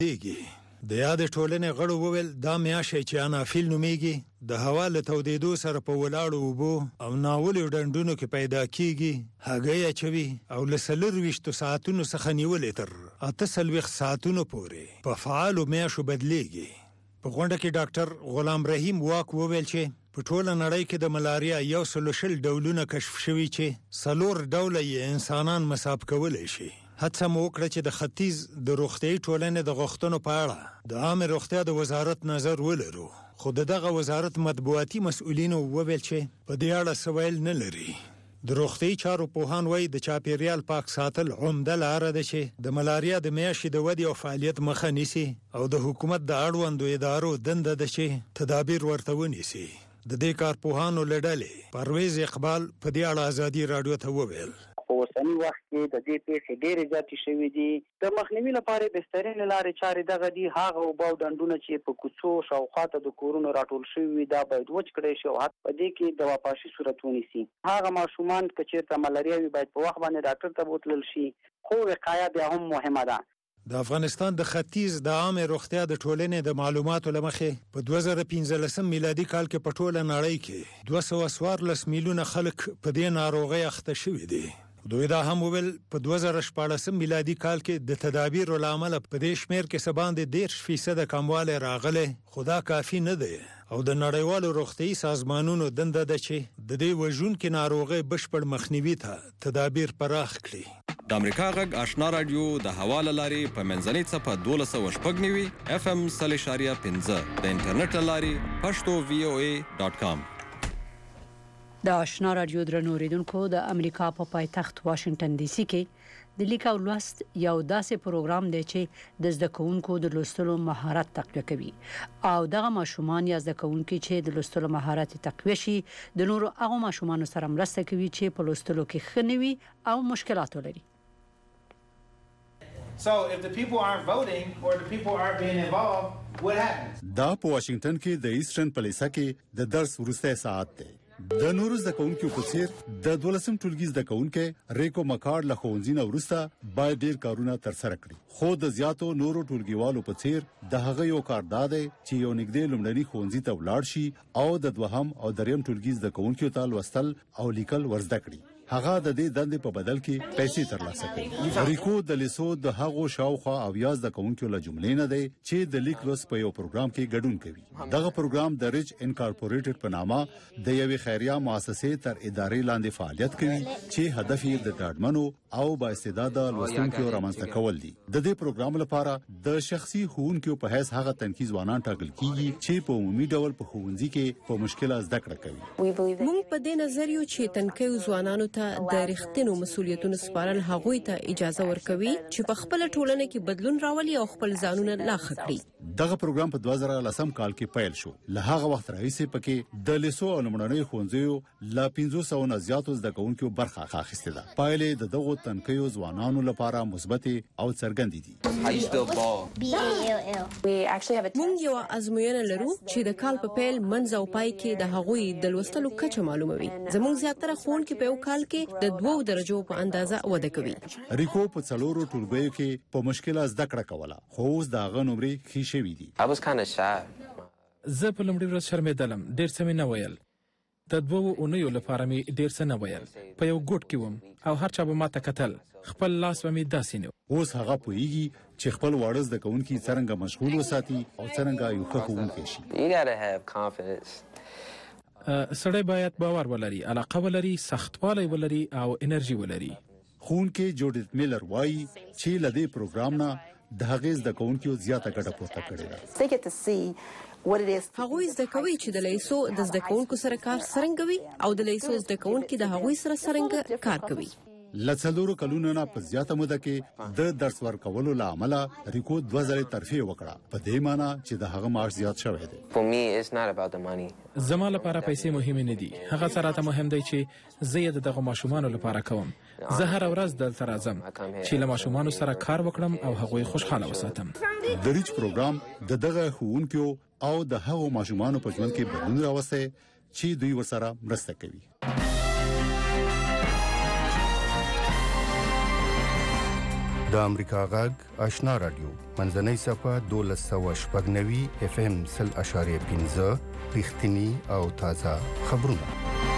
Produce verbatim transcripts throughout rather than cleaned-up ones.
دیږي. د یاد ټولنې غړو وویل دا میاشت چې انافیل نومیږي د هوا له تودېدو سره په ولاړو اوبو او ناولو ډنډونو کې پیدا کیږي، هګۍ اچوي او له څلور ویشتو ساعتونو څخه نیولې تر اته څلوېښت ساعتونو پورې په فعالو میاشو بدلیږي. په غونډه کې ډاکټر غلام رحیم واک وویل چې په ټوله نړۍ کې د ملاریا یو سل شل ډولونه کشف شوي چې څلور ډوله یې انسانان مصاب کولی شي. هڅه مو وکړه چې د ختیځ د روغتیايي ټولنې د غوښتنو په اړه د عامه روغتیا د وزارت نظر ولرو، خو د دغه وزارت مطبوعاتي مسؤلینو وویل چې په دې اړه څه ویل نه لري. د روغتیايي چارو پوهان وایي د چاپیریال پاک ساتل عمده لاره ده چې د ملاریا د میاشتې د ودې او فعالیت مخه نیسي او د حکومت د اړوندو ادارو دنده ده چې تدابیر ورته ونیسي. د دې کارپوهانو له ډلې پرویز اقبال په دې اړه ازادي راډیو ته وویل په اوسني وخت کې د دې پیښې ډېرې زیاتې شوې دي. د مخنیوي لپاره بهترین لارې چارې دغه دي. هغه اوبه او ډنډونه چې په کوڅو شاوخواته د کورونو راټول شوي وي دا باید وچ کړی شي او حتی په دې کې د واپاشي صورت ونیسي. هغه ماشومان که چېرته ملاریا وي باید په وخت باندې ډاکټر ته بوتلل شي، خو وقایه بیا هم مهمه ده. د افغانستان د ختیځ د عامه روغتیا د ټولنې د معلوماتو له مخې په دوه زره پنځلسم میلادي کال کې په ټوله نړۍ کې دوه سوه څوارلس میلیونه خلک په دې ناروغۍ اخته شوي دي. دوی دا هم وویل په دوه زره شپاړسم میلادي کال کې د تدابیرو له امله په دې شمېر کې څه باندې دېرش فیصده کموالی راغلی، خو دا کافي نه دی او د نړیوالو روغتیايي سازمانونو دنده ده چې د دې وژونکې ناروغۍ بشپړ مخنیوي ته تدابیر پراخ کړي. د امریکا غږ آشنا رادیو د هوا له لارې په منځنۍ څپه دولس سوه شپږ نوي اف ام سل اشاریه پنځه د انټرنیټ له لارې پښتو وی او ای ډاټ کام. د آشنا رادیو درنو اوریدونکو، د امریکا په پایتخت واشنگټن ډي سي کې د لیک او لوست یو داسې پروګرام دی چې د زده کوونکو د لوستلو مهارت تقویه کوي او دغه ماشومان یا زده کوونکي چې د لوستلو مهارت تقویه شي د نورو هغو ماشومانو سره مرسته کوي چې په لوستلو کې ښه نه وي او مشکلات ولري. So if the people aren't voting or the people aren't being involved, what happens? دا په واشنگټن کې د ایسټرن پلیسا کې د درس وروسته ساعت دی. د نورو زده کوونکو په څیر د دولسم ټولګي زده کوونکو ریکو مکارډ له ښوونځي نه وروسته باید ډیر کارونه ترسره کړي، خو د زیاتو نورو ټولګیوالو په څیر د هغه یو کار دا دی چې یو نږدې لومړني ښوونځي ته ولاړ شي او د دوهم او دریم ټولګي زده کوونکو ته لوستل او لیکل ورزده کړي. هغه د دې دندې په بدل کې پیسې ترلاسه کوي. ریکو د لیسو د هغو شاوخوا اویا زده کوونکو له جملې نه دی چې د لیک لوست په یو پروګرام کې ګډون کوي. دغه پروګرام د ریچ انکارپوریټډ په نامه د یوې خیریه مؤسسې تر ادارې لاندې فعالیت کوي چې هدف یې د ډاډمنو او بااستعداده لوستونکو رامنځته کول دي. د دې پروګرام لپاره د شخصي ښوونکو په حیث هغه تنکي ځوانان ټاکل کیږي چې په عمومي ډول په ښوونځي کې په مشکله زده کړه کوي. موږ په دې نظر یو چې تنکي ځوانانو ته د رښتینو مسولیتونو سپارل هغوی ته اجازه ورکوي چې په خپل ټولنه کې بدلون راولي او خپل ځانونه لا ښه کړي. دغه پروګرام په دوه زره لسم کال کې پیل شو. له هغه وخت راهیسې پکې د لیسو او لومړنیو ښوونځیو له پنځه سوه نه زیاتو زده کوونکو برخه اخیستې ده. پایلې د دغو تنکیو ځوانانو لپاره مثبت او څرګندې دي. موږ یو ازموینه لرو چې د کال په پیل منځ او پای کې د هغوی د لوستلو کچه معلوموي. زموږ زیاتره ښوونکي په یو کال کې د دوه درجو په اندازه وده کوي. ریکو په څلورو ټولګیو کې په مشکله زده کړه کوله، خو اوس د هغه نمرې ښې شوي دي. زه په لومړي ورځ شرمېدلم، ډېر څه مې نه ویل. د دوو اونیو لپاره مې ډېر څه نه ویل. په یو ګوټ کې وم او هر چا به ماته کتل، خپل لاس به مې داسې نه. اوس هغه پوهیږي چې خپل واړه زده کوونکي څرنګه مشغول وساتي او څرنګه یو ښه ښوونکی شي. سړی باید باور ولري، علاقه ولري، سختوالی ولري او انرژي ولري. ښوونکی جوډیت میلر وایي چې له دې پروګرام نه د هغې زده کوونکو زیاته ګټه پورته کړې ده. هغوی زده کوي چې د لیسو د زده کوونکو سره کار څرنګه وي او د لیسو زده کوونکي د هغوی سره څرنګه کار کوي. لڅلورو کلونو نه په زیاته موده کې د درس ورکولو له امله ریکو دوه ځلې ترفیع وکړه، په دې معنی چې د هغه معاش زیات شوی دی. زما لپاره پیسې مهمې نه دي، هغه څه راته مهم دی چې زه یې د دغه ماشومانو لپاره کوم. زه هره ورځ دلته راځم چې له ماشومانو سره کار وکړم او هغوی خوشحاله وساتم. د ریچ پروګرام د دغه ښوونکو او د هغو ماشومانو په ژوند کې بدلون راوستی چې دوی ورسره مرسته کوي. د امریکا غږ آشنا رادیو منځنۍ صفه دولس سوه شپږ نوي اف ام سل اشاریه پنځه رښتینی او تازه خبرونه.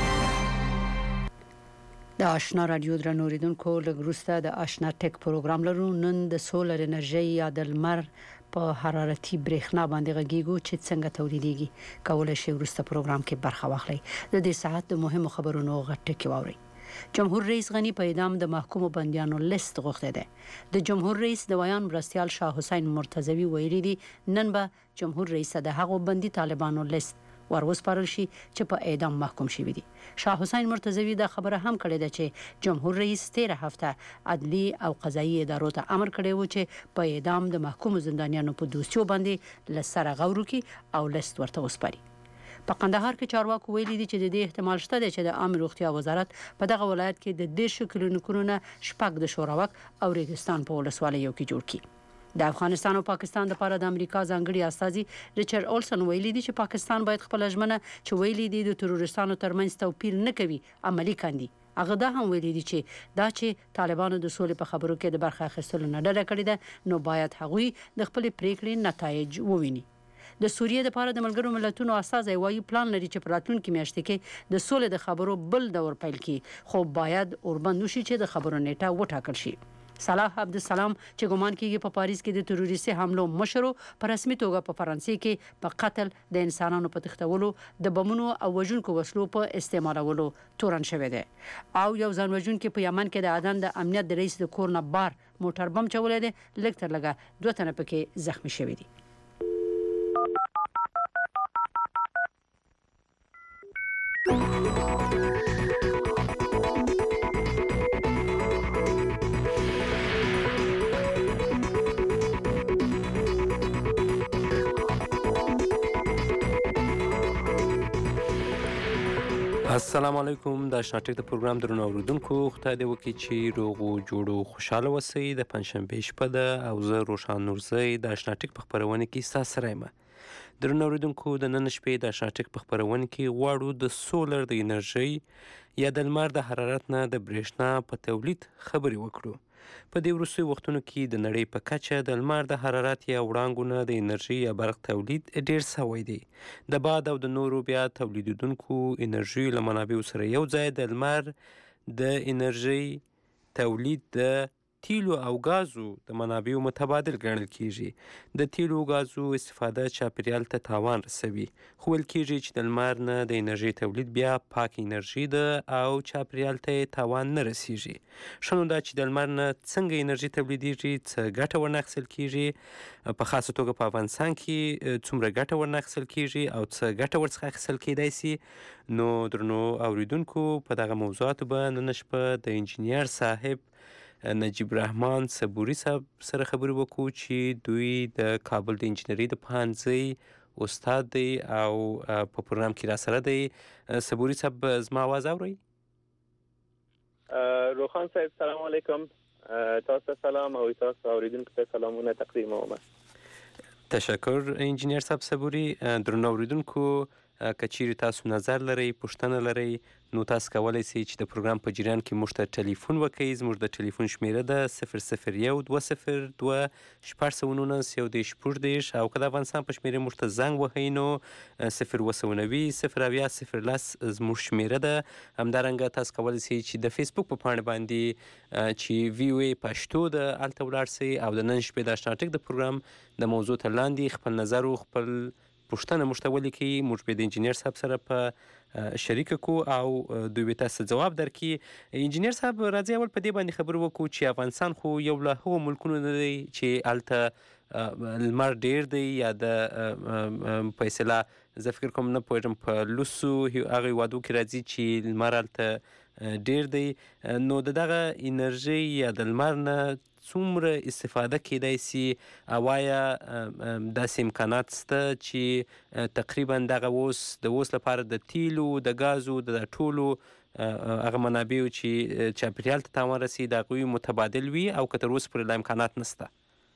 د آشنا رادیو درنو اوریدونکو لږ وروسته د آشنا ټیک پروګرام لرو. نن د سولر انرژي یا د لمر په حرارتي برېښنا باندې غږیږو چې څنګه تولیدېږي. کولای شئ وروسته پروګرام کې برخه واخلئ. د دې ساعت د مهمو خبرونو غټکي واورئ. جمهور رئیس غنی په اعدام د محکومو بندیانو لیست غوښته ده. د جمهور رئیس د ویان مرستيال شاه حسین مرتضوی ویلي دي نن به جمهور رئیس د هغو بندي طالبانو لیست وروسپارل شي چې په اعدام محکوم شوي دي. شاه حسین مرتضوی دا خبره هم کړې ده چې جمهور رئیس تیر هفته عدلی او قضایي ادارو ته امر کړی و چې په اعدام د محکوم زندانیانو په دوسیو باندې لسره غور وکړي او لیست ورته وسپاري. په قندهار کې چارواکو ویلي دي چې د دې احتمال شته چې د عامه روغتیا وزارت په دغه ولایت کې د دیرش کلینیکونو نه شپږ د شوراوک او ریګستان په ولسوالیو کې جوړ کړي. د افغانستان او پاکستان لپاره د امریکا ځانګړي استازي ریچارډ اولسن ویلي دي چې پاکستان باید خپل ژمنه چې ویلي دي د تروریستانو ترمنځ توپیر نه کوي عملی کړي. هغه دا هم ویلي دي چې دا چې طالبانو د سولې په خبرو کې د برخه اخیستلو نه ډډه کړې ده نو باید هغوی د خپل پریکړې نتایج وویني. د سوریې لپاره د ملګرو ملتونو اساسي وایي پلان لري چې په راتلونکي میاشت کې د سولې د خبرو بل دور پیل کړي خو باید اوربند وشي چې د خبرو نیټه وټاکل شي. صلاح عبدالسلام چې ګمان کیږي په پاریس کې د تروریستي حملو مشر په رسمي توګه په فرانسې کې په قتل د انسانانو په تښتولو د بمونو او وژونکو وسلو په استعمالولو تورن شوی دی او یو ځان وژونکي په یمن کې د عدن د امنیت د رئیس د کور نه بار موټر بم چولې دی. لږ تر لږه دوه تنه پکې زخمی شوي دي. السلام علیکم. د آشنا ټیک د پروګرام درنو اوریدونکو خدای دې وکړي چې روغ او جوړ خوشاله اوسئ. د پنځشنبې شپه ده او زه روشان نورزی د آشنا ټیک په خپرونه کې ستاسو سره یم. درنو اوریدونکو د نن شپې د آشنا ټیک په خپرونه کې غواړو د سولر د انرژي یا د لمر د حرارت نه د برېښنا په تولید خبرې وکړو. په دې وروستیو وختونو کې د نړۍ په کچه د لمر د حرارت یا وړانګو نه د انرژي یا برق تولید ډیر سوی دی. د باد او د نورو بیا تولیدونکو انرژي له منابعو سره یو ځای د لمر د انرژي تولید د تیلو او غازو د منابعو متبادل ګڼل کیږي. د تیلو او غازو استفاده چاپیریال ته تاوان رسوي خو ویل کیږي چې د لمر نه د انرژي تولید بیا پاک انرژي ده او چاپیریال ته تاوان نه رسیږي. ښه نو دا چې د لمر نه څنګه انرژي تولیدیږي، څه ګټه ورنه اخیستل کیږي، په خاصه توګه په افغانستان کې څومره ګټه ورنه اخیستل کیږي او څه ګټه ورڅخه اخیستل کیدای سي. نو درنو اوریدونکو په دغه موضوعاتو به نن شپه د انجینیر صاحب نجیب رحمان صبوري صاحب سره خبرې وکړو چې دوی د کابل د انجینري د پوهنځي استاد دی او په پروګرام کې را سره دی. صبوري صاحب زما आवाज اورئ؟ روخان صاحب سلام علیکم. تاسو سلام او تاسو اوریدونکو ته سلامونه تقدیموم. تشکر انجینیر صاحب صبوري. درنو اوریدونکو که چیرې تاسو نظر لرئ، پوښتنه لرئ، نو تاسو کولی شئ چې د پروګرام په جریان کې موږ ته ټلیفون وکړئ. زموږ د ټلیفون شمیره ده صفر صفر یو دوه صفر دوه شپږ سوه نولس یو دېرش شپږ دېرش او که د افغانستان په شمیرې موږ ته زنګ وهئ نو صفر اووه سوه نوي صفر اویا صفر لس زموږ شمیره ده. همدارنګه تاسو کولی شئ چې د فیسبوک په پاڼه باندې چې وی او ای پښتو ده هلته ولاړ شئ او د نن شپې د آشنا ټیک د پروګرام د موضوع تر لاندې خپل نظر او خپل پوښتنه موږ ته ولیکئ. موږ به د انجینیر صاحب سره په شریکه کو او دوی به تاسو ځواب درکړي. انجینیر صاحب راځئ اول په دې باندې خبرې وکړو چې افغانستان خو یو له هغو ملکونو نه دی چې هلته لمر ډیر دی یا د په اصطلاح زه فکر کوم نه پوهېږم په لوسو هغو هېوادو کې راځي چې لمر هلته ډیر دی. نو د دغه انرژي یا د لمر نه څومره استفاده کیدای سي او آیا داسې امکانات شته چې تقریبا دغه اوس د اوس لپاره د تیلو د غازو د ټولو هغه منابعو چې چاپیریال ته تاوان رسي د هغوی متبادل وي او که تر اوسه پورې لا امکانات نشته؟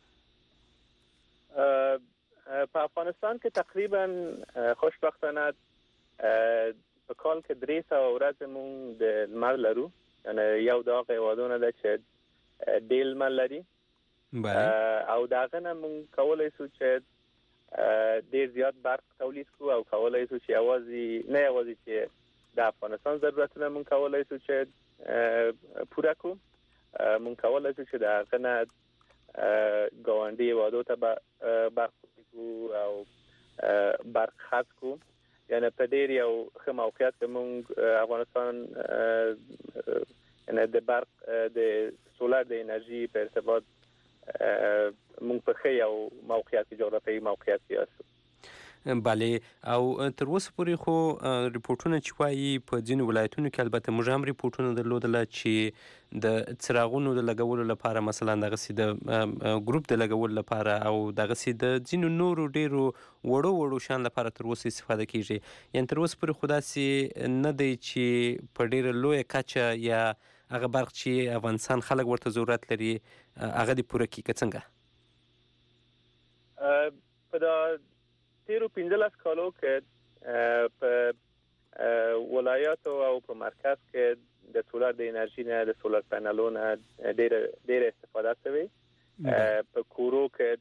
په افغانستان کې تقریبا خوشبختانه په کال کې درې سوه ورځې مونږ د لمر لرو، یعنې یو د هغو هېوادونه ده چې ډېر لمر لري او دا غنه مونږ کولای شو چې ډیر زیات برق تولید کو او کولای شو چې اوازي نه اوازي چې د افغانستان ضرورتونه مونږ کولای شو چې پوره کو مونږ کولای شو چې دا غنه ګاونډي وادو ته برق کو او برق خاص کو یعنی په ډیر یو ښه موقعیت کې مونږ افغانستان یعنی د برق د سولر د انرژي په ارتباط مونږ په ښه یو موقعیت جغرافیایي موقعیت کې یاستو. بله او تر اوسه پورې خو ریپورټونه چې وایي په ځینو ولایتونو کې البته موږ هم ریپورټونه درلودله چې د څراغونو د لګولو لپاره مثلا دغسې د ګروپ د لګولو لپاره او دغسې د ځینو نورو ډیرو وړو وړو شیانو لپاره تر اوسه استفاده کیږي. یعنې تر اوسه پورې خو داسې نه دی چې په ډیره لویه کچه یا هغه برق چې افغانستان خلک ورته ضرورت لري هغه دې پوره کړي که څنګه؟ په دا تیرو پنځلس کالو کې په ولایاتو او په مرکز کې د سولر د انرژي نه د سولر پینلونو نه ډېره ډېره استفاده شوې. په کورو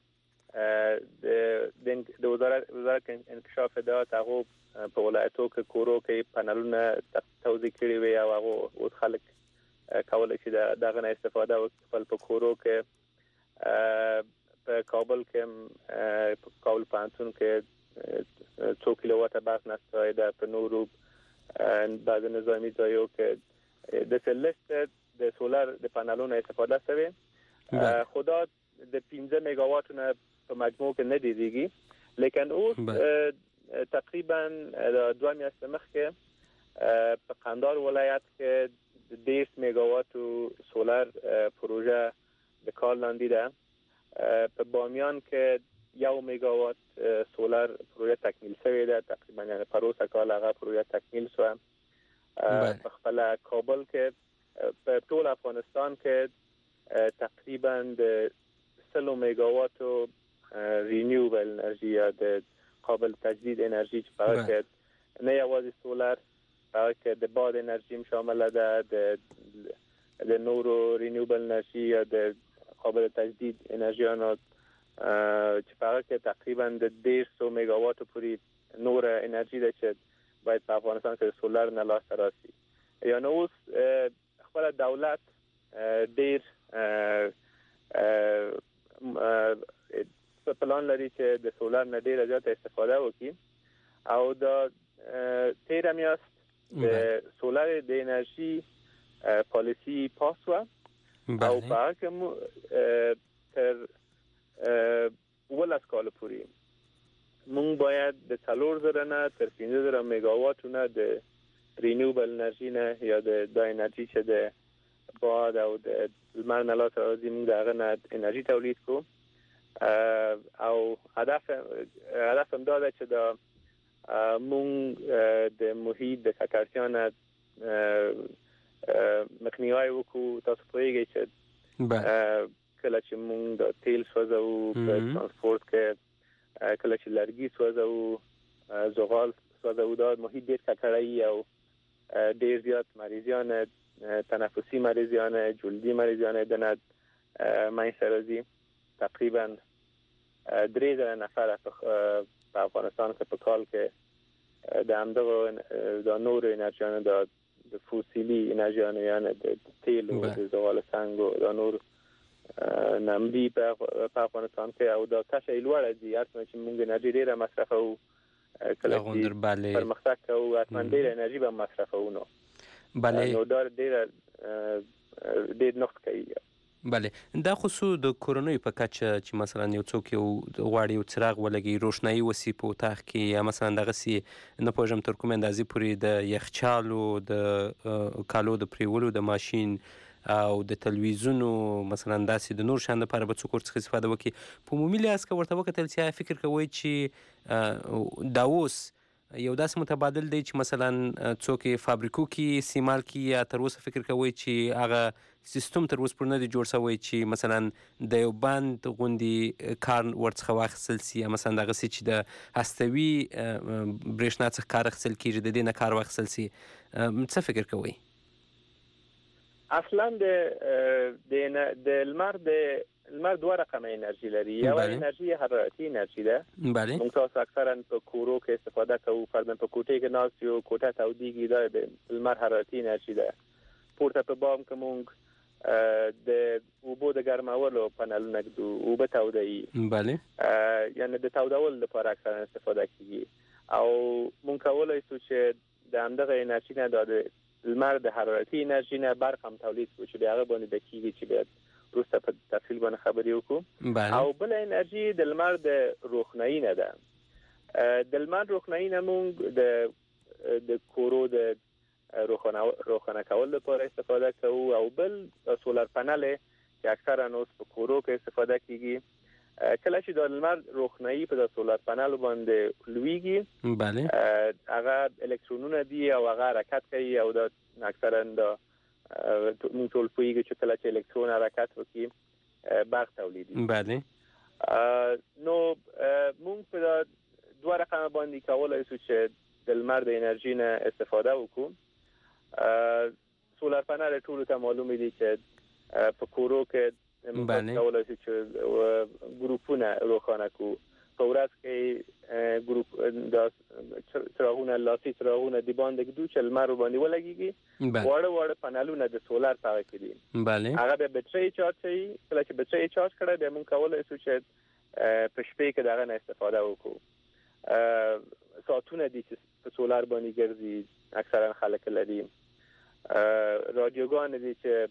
کې د وزارت انکشاف اطلاعات هغه په ولایاتو کې کورو کې پینلونه توزیع کړي وي او هغه اوس خلک کولای شي دغه نه استفاده وکړي. خپل په کورو کې په کابل کې په کابل پوهنتون کې څو کیلوواټه برق نصب ده، په نورو بعض نظامی ځایو کې د سلست د سولر د پانلونو استفاده شوی. خدا د پنځه میگاوات نه په مجموع کې نه دیږي، لیکن اوس تقریبا دوه میاشتې مخکې په قندهار ولایت کې د دیرش میگاوات سولر پروژه د کار لاندې ده. په بامیان کې یو میگاوات سولر پروژه تکمیل شوی ده، تقریبا یعنی پروسه کال هغه پروژه تکمیل شو. په خپل کابل کې په ټول افغانستان کې تقریبا د سلو میگاوات رینیوبل انرژي یا د قابل تجدید انرژي چې په کې نه یوازې سولر بلکې د باد انرژي شامل ده، د د نورو رینیوبل انرژي یا د قابل تجدید انرژیانو چې په هغه کې تقریبا د دیرش میگاوات پورې نور انرژي ده چې باید په افغانستان کې سولر نه لاسته راسي. یعنی اوس خپل دولت ډیر په پلان لري چې د سولر نه ډیره زیاته استفاده وکړي او د تیر میاشت د سولر د انرژي پالیسی پاس و او په هغه کې تر ولس کال پورې مونږ باید د څلور زره نه تر پنځه زره میگاواتونه د رینیوبل انرژي نه یا د دا انرژي چې د باد او د لمر نه لاسته راځي مونږ د هغه نه انرژي تولید کو. او هدف هدف هم دا ده چې دا مونږ د محیط د ککړتیا نه مخنیوی وکړو. تاسو پوهیږئ چې کله چې مونږ د تیل سوځو په ترانسپورت کې، کله چې لرګي سوځو، زغال سوځو، دا محیط ډېر ککړوي او ډېر زیات مریضیان تنفسي مریضیان جلدي مریضیان د نه منځته راځي. تقریبا درې زره نفر په افغانستان کې په کال کې د همدغه د نورو انرژیانو د د فوسیلی انرژیانو یعنی د تیل او د زغال سنگ او د نور نمدي په افغانستان کې او د کچه لوړه دي. هر څه چې موږ انرژي ډیره مصرفوو کله چې پرمختګ کوو حتما ډیره انرژي به مصرفوو نو نو دا ډیره ډیر نقص کوي. بله دا خصوص د کورونوي په کچه چې مثلا یو څوک یو غواړي یو څراغ ولګي روشنایي وسی په اتاق کې یا مثلا دغسې نه پوهېږم تر کومې اندازې پورې د یخچالو د کالو د پریولو د ماشین او د تلویزیونو مثلا داسې د نور شیانو لپاره به څوک ورڅخه استفاده وکړي. په عمومي لحاظ که ورته وکتل چې آیا فکر کوئ چې دا اوس یو داسې متبادل دی چې مثلا څوک فابریکو کې استعمال کړي یا تر اوسه فکر کوئ چې هغه سیستم تر اوسه پورې نه دی جوړ شوی چې مثلا د یو بند غوندې کار ورڅخه واخیستل سي یا مثلا دغسې چې د هستوي برېښنا څخه کار اخیستل کېږي د دې نه کار واخیستل سي، څه فکر کوئ؟ اصلا د د لمر د لمر دوه رقمه انرژي لري. یو انرژي حرارتي انرژي ده. بله. موږ تاسو اکثرا په کورو کې استفاده کوو، فرضاً په کوټه کې ناست یو کوټه تودیږي، دا د لمر حرارتي انرژي ده. پورته په بام کې موږ د اوبو د ګرمولو پنلونه ږدو، اوبه تودوي. بله. یعنی د تودول لپاره اکثرا استفاده کیږي. او موږ کولای شو چې د همدغه انرژي نه د لمر د حرارتي انرژي نه برق هم تولید کړو چې هغه باندې د کیږي چې بیا وروسته په تفصیل باندې خبرې وکړو. او بل انرژي د لمر د روښنايي نه ده. د لمر روښنايي نه موږ د د کورو د روښانه روښانه کول لپاره استفاده کوو. او بل سولر پنل چې اکثرا اوس په کورو کې استفاده کیږي، کله چې د لمر روښنايي په د سولر پنل باندې لویږي، بله، هغه الکترونونه دي او هغه حرکت کوي او د اکثرا د موږ ټول پوهیږو چې کله چې الکترون حرکت وکړي برق تولیدوي. بله. نو موږ په دوه رقمه باندې کولای شو چې د لمر د انرژي نه استفاده وکړو. سولر پنل ټول ته معلومه دي چې په کورو کې موږ کولای شو چې ګروپونه روښانه کوو. په ورځ کې ګروپ د څراغونه لاسي څراغونه دی باندې ږدو چې لمر باندې ولګيږي. وړه وړه پنلونه د سولر پاور کې دي. بله. هغه به بټري چارج کوي. کله چې بټري چارج کړي به موږ کولای شو چې په شپې کې دغه نه استفاده وکړو. ساعتونه دي چې په سولر باندې ګرځي، اکثرا خلک لري. رادیوګان دي چې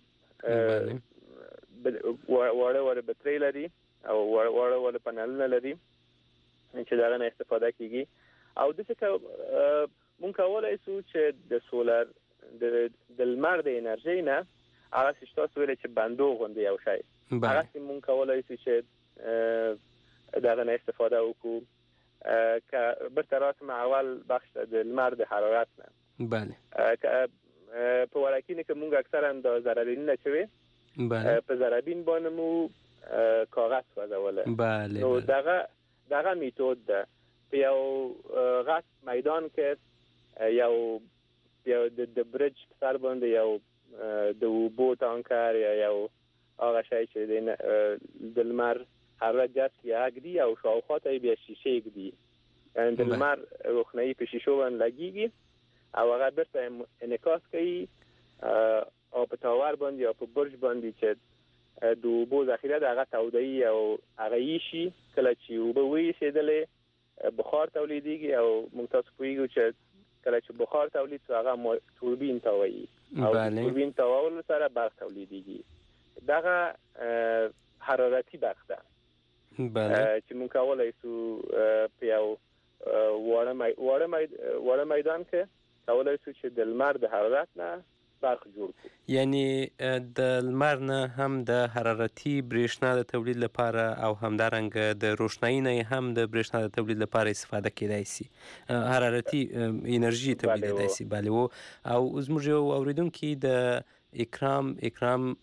وړه وړه بټري لري او وړه وړه پنلونه لري چې دغه نه استفاده کیږي. او د څه مونږ کولای شو چې د سولر د لمر د انرژي نه هغه څه تاسو ویل چې بندو غوندي یو شی، هغه مونږ کولای شو چې دغه نه استفاده وکړو که برطرف مع اول بخش د لمر د حرارت نه. بله. په ورکینه کې مونږ اکثرا د زرابین نه چوي. بله. په زرابین باندې مو کاغذ وځوله. بله. نو دغه دغه میتود ده. په یو غټ میدان کې یو یو د برج په سر باندې یو د اوبو تانکر یا یو هغه شی چې د لمر حرارت جذب کیږي او شاوخوا ته بیا شیشه کېږي. یعنی د لمر روښنايي په شیشو باندې لګيږي او هغه برته انعکاس کوي او په تاور باندې او په برج باندې چې د اوبو ذخیره دغه تودوي او هغه یې شي. کله چې اوبه وېسېدلې بخار تولیديږي او موږ تاسو پوهیږو چې کله چې بخار تولید شي هغه توربین تاوي او توربین تاول سره برق تولیديږي. دغه حرارتي برق ده. بله. چې موږ کولای شو په یو وړه میدان کې کولای شو چې د لمر د حرارت نه برق جوړ کړو. یعنی د لمر نه هم د حرارتي برېښنا د تولید لپاره او همدارنګه د روښنايي نه هم د برېښنا د تولید لپاره استفاده کېدای شي، حرارتي انرژي تولیدېدای شي. بله. و او زموږ یو اوریدونکي د اکرام اکرام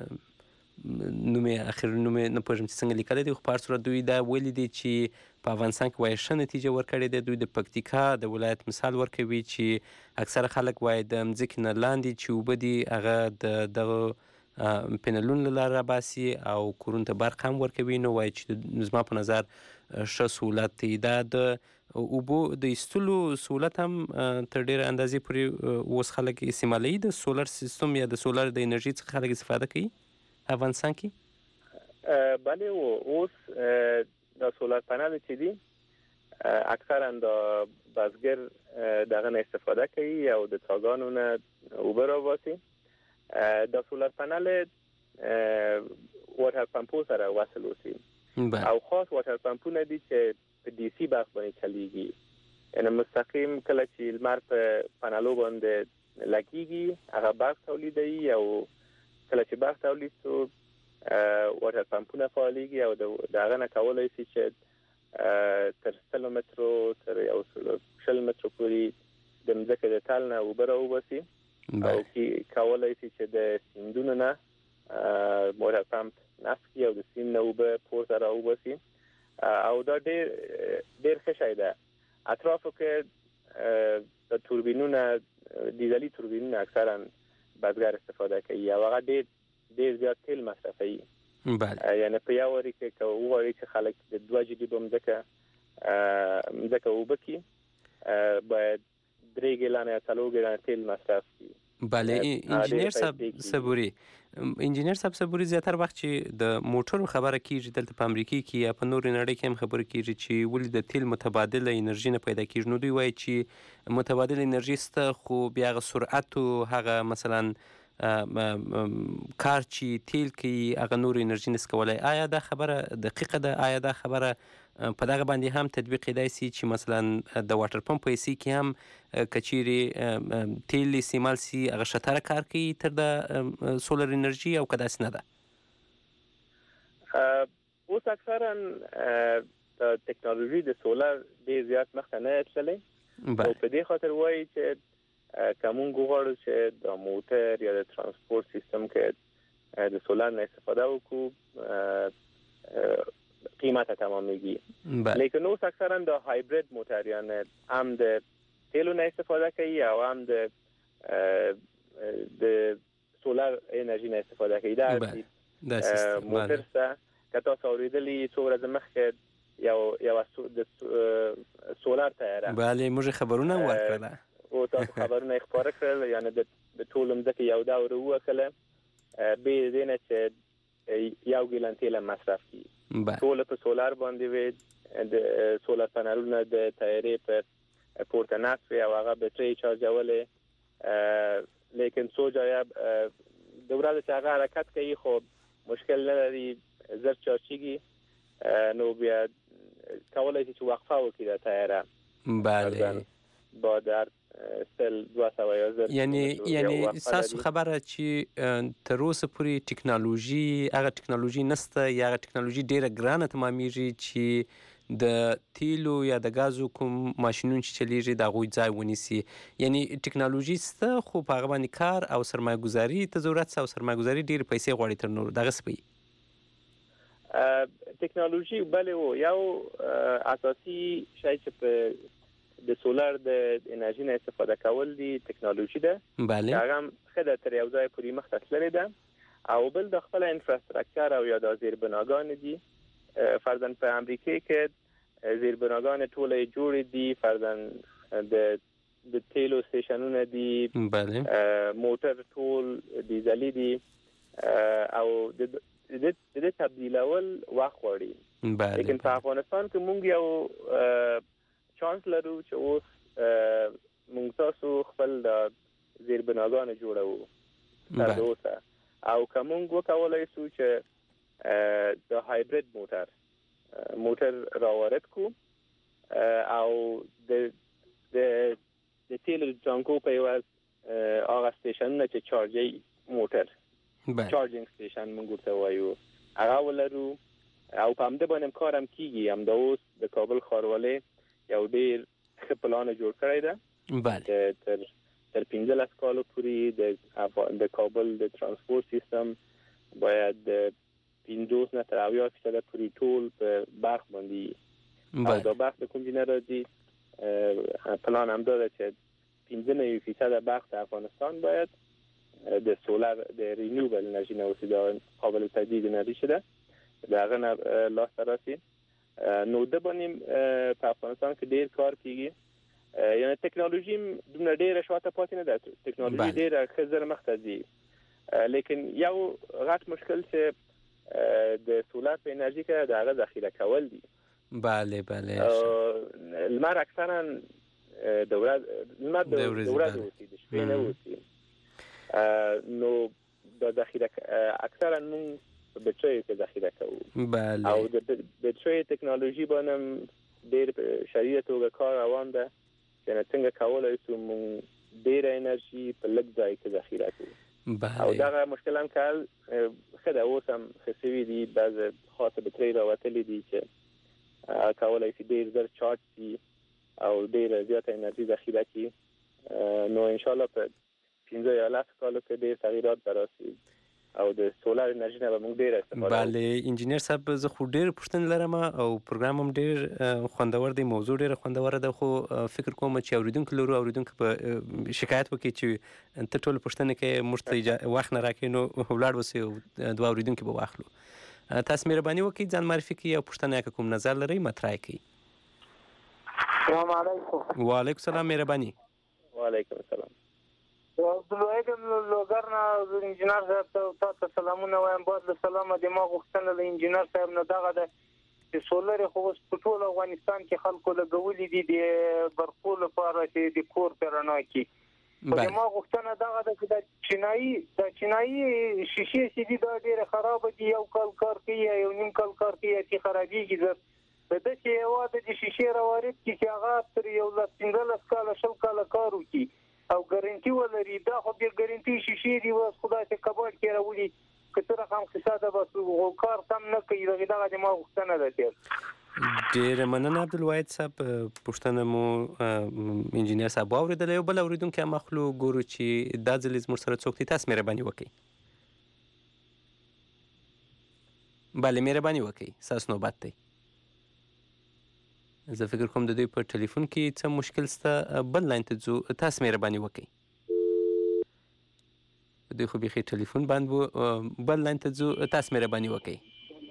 نومې اخر نومې نه پوهېږم چې څنګه لیکلی دی، خو په هر صورت دوی دا ویلي دي چې په افغانستان کې وایي ښه نتیجه ورکړې ده. دوی د پکتیکا د ولایت مثال ورکوي چې اکثره خلک وایي د مځکې نه لاندې چې اوبه دي هغه د دغه پینلونو له لارې راباسي او کورونو ته برق هم ورکوي. نو وایي چې زما په نظر ښه سهولت دی. دا د اوبو د ایستلو سهولت هم تر ډېره اندازې پورې اوس خلک استعمالوي. د سولر سیستم یا د سولر د انرژي څخه خلک استفاده کوي افغانستان کې. بله. اوس د سولر پنل چې دي اکثرا د بزګر دغه نه استفاده کوي او د څاګانو نه اوبه راوباسي. د سولر پنل واټر پمپو سره وصل اوسي او خاص واټر پمپونه دي چې په ډي سي برق باندې چلیږي. یعنی مستقیم کله چې لمر په پنلو باندې لګيږي هغه برق تولیدوي او کله چې برق تولید شو واټر پمپونه فعالېږي او دغه نه کولای شي چې تر سلو مترو تر یو شل مترو پورې د مځکې د تل نه اوبه راوباسي او کولای شي چې د سیندونو نه موټر پمپ نصب کړي او د سیند نه اوبه پورته راوباسي. او دا ډېر ډېر ښه شی ده. اطرافو کې د توربینونه ډیزلي توربینونه اکثرا بزګر استفاده کوي او هغه ډېر ډېر زیات تیل مصرفوي. بله یعنی په یو وری کې که وغواړي چې خلک د دوه جی بي بمځکه مځکه وبکي باید درې ګیلانه یا څلور ګیلانه تیل مصرف کړي. بله انجینر صاحب صبوري انجینر صاحب صبوري زیاتره وخت چې د موټرو خبره کیږي دلته په امریکا کې یا په نورو نړۍ کې هم خبره کیږي چې ولې د تیل متبادله انرژي نه پیدا کیږي. نو دوی وایي چې متبادله انرژي سته خو بیا هغه سرعت او هغه مثلا کار چې تیل کوي هغه نور انرژي نس کولای. آیا دا خبره دقیقه ده؟ آیا دا خبره په دغه باندې هم تطبیق کېدای شي چې مثلا د واټر پمپ په حیث کې هم کچيري تیل استعمال سي هغه شتره کار کوي تر د سولر انرژي او کدا څه نه ده؟ اوس اکثرا د ټکنالوژي د سولر ډیر زیات مخته نه تللی او په دې خاطر وایي چې کومون غواړو چې د موټر یا د ترانسپورت سیستم کې د سولر نه استفاده وکړو قیمت تمامیږي. لیکن اوس اکثرا د هایبرید موټر یعنی هم د تیلو نه استفاده کوي او هم د د سولر انرژي نه استفاده کوي. دا موټر څه کته اوریدلې څو ورځې مخکې یو یو د سولر تیاره بله موږ خبرونه ورکړل او تاسو خبرونه خبره کړل یعنی د ټول مځکه یو دا وروکله به دینه چې یو ګیلان تیل مصرف کی ټول په سولر باندې وي د سولر پانلونو د تیارې په پورته نصف او هغه بټري چارجولې لیکن څو ځای د ورځې چې هغه حرکت کوي خو مشکل نه لري زر چارجيږي نو بیا کولای شي چې وقفه وکړي د تیاره. بله بعد سل دوه سوه یازده یعنی یعنی تاسو خبره چې تر اوسه پورې ټکنالوژي هغه ټکنالوژي نسته یا هغه ټکنالوژي ډیره ګرانه تمامېږي چې د تیلو یا د غازو کوم ماشينونه چې چلیږي دا غوي ځای ونیسي. یعنی ټکنالوژي سته خو په هغه باندې کار او سرمایه گذاري ته ضرورت او سرمایه گذاري ډیر پیسې غواړي تر نور دغه سپي. ټکنالوژي بله یو اساسي شی چې په د سولر د انرژي نه استفاده کول دي ټکنالوژي ده. بله هغه خدای تر یو ځای پورې مخته تللې ده او بل د خپل انفراستراکچر او یا د زیربناګان دي. فرضاً په امریکا کې زیربناګان ټولې جوړې دي فرضاً د د تیلو سټیشنونه دي. بله موټر ټول ډیزلي دي او د د تبدیلول وخت غواړي. بله لیکن په افغانستان کې مونږ یو چانس لرو چې اوس موږ تاسو خپل د زیربناګان جوړو تر اوسه او کوم وکولای شو چې د هایبرید موټر موټر راوړت کو او د د د تیل ټانکو په یو هغه سټیشن نه چې چارجي موټر چارجینګ سټیشن موږ ته وایو هغه ولرو او په همدې باندې کارم کیږي. هم د اوس د کابل ښاروالۍ یو ډیر ښه پلان جوړ کړی ده. بله تر تر پنځلس کالو پورې د د کابل د ترانسپورت سیستم باید د پنځوس نه تر اویا فیصده پورې ټول په برق باندې او دا برق د کوم ځای نه راځي. پلان هم دا ده چې پنځه نوي فیصده برق د افغانستان باید د سولر د رینیوبل انرژي نه اوسي دا قابل تجدید انرژي شده دا هغه لاسته راسي. نو د باندې په افغانستان کې ډیر کار کیږي یعنی ټکنالوژي د ډیره شاته پاتې نه ده. ټکنالوژي ډیره خزر مخته دي لیکن یو غټ مشکل چې د سولر په انرژي کې د هغه ذخیره کول دي. بله بله المر اکثرا د ورځ المر د ورځ اوسي د شپې نه اوسي نو د ذخیره اکثرا مون په بټري کې ذخیره کوو. بله او د بټري ټکنالوژي باندې ډېر شریعه توګه کار روان ده چې څنګه کولای شو موږ ډېر انرژي په لږ ځای کې ذخیره کړو. بله او دا مشکل هم کال خدای اوس هم خسوي دي بعض خاصه بټري راوتلې دي چې کولای شي ډېر زر چارج شي او ډېر زیات انرژي ذخیره کړي. نو ان شاء الله په پنځه یا لس کالو کې ډېر تغیرات راشي او د سولر انرژي نه موږ ډیر استفاده. بله انجینر صاحب زه خو ډیر پوښتنې لرم او پروګرام هم ډیر خوندور دی موضوع ډیر خوندور ده خو فکر کوم چې اوریدونکو لرو اوریدونکو په شکایت وکړي چې ته ټول پوښتنې کې موږ ته وخت نه راکې نو ولاړ وسی دوه اوریدونکو به واخلو. تاسو مهرباني وکړئ ځان معرفي کړئ او پوښتنه که کوم نظر لرئ مطرح کړئ. السلام علیکم. وعلیکم السلام مهرباني. وعلیکم السلام. عبدالواحد لوګر نه انجینر صاحب ته تاسو سلامونه وایم. بعد سلام د ما غوښتنه د انجینر صاحب نه دغه د چې سولر خو په ټول افغانستان کې خلکو لګولې دي د برقو لپاره چې د کور پرنا کې. د ما غوښتنه دغه د چې د چینایي د چینایي شیشې چې دي دا ډېره خراب دي، یو کال کار کوي یو نیم کال کار کوي چې خرابېږي. زه د دې چې هوا د شیشې راوارد کی چې هغه تر یو لس پنځلس کاله شل کاله کار وکړي او ګارنټي ولري. دا خو بیا ګارنټي شیشې دی واس خدای ته کباړ کې راوړي کتره هم قصاده بس او کار کم نه کوي. دغه د ما غوښتنه ده. ډېره مننه عبدالواحد صاحب. پوښتنه مو انجینر صاحب واورېدله. یو بل اورېدونکی هم اخلو ګورو چې دا ځل زموږ سره څوک دی. تاسو مهرباني وکړئ. بله مهرباني وکړئ ستاسو نوبت دی. زه فکر کوم د دوی په ټلیفون کې څه مشکل شته. بل لاین ته ځو. تاسو مهرباني وکړئ. دوی خو بیخي ټلیفون بند و. بل لاین ته ځو. تاسو مهرباني وکړئ.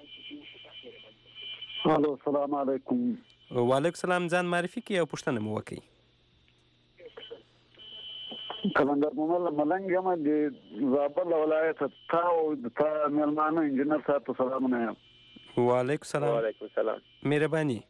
الو السلام علیکم. وعلیکم السلام. ځان معرفي کړئ او پوښتنه مو وکړئ. کلندر محمد ملنګ یم د زابل ولایت تا او تا مېلمانه انجینر صاحب ته سلامونه یم. وعلیکم السلام. وعلیکم السلام. مهرباني.